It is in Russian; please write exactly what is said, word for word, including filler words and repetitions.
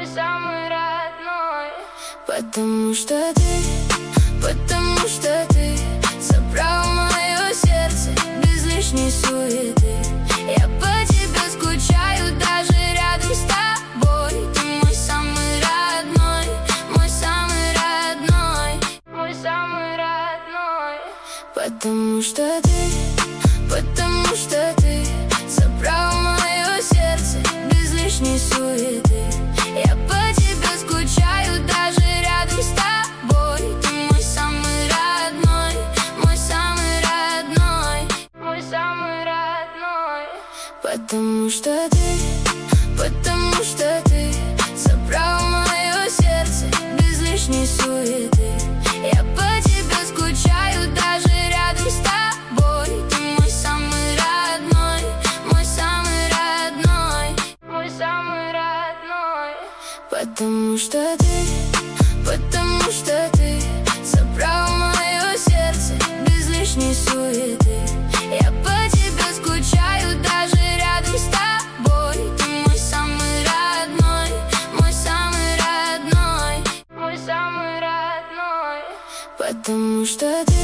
мой самый родной. Потому что ты, потому что ты забрал мое сердце без лишней суеты. Я по тебе скучаю даже рядом с тобой. Ты мой самый родной, мой самый родной, мой самый родной. Потому что ты, потому что ты забрал мое сердце без лишней суеты. Я по тебе скучаю даже рядом с тобой. Ты мой самый родной, мой самый родной, мой самый родной. Потому что ты, потому что ты забрал мое сердце без лишней суеты. Я по тебе скучаю даже рядом с тобой. Ты мой самый родной, мой самый родной, мой самый родной. Потому что ты, потому что ты забрал мое сердце без лишней суеты. Я по тебе скучаю даже рядом с тобой. Ты мой самый родной, мой самый родной, мой самый родной. потому что ты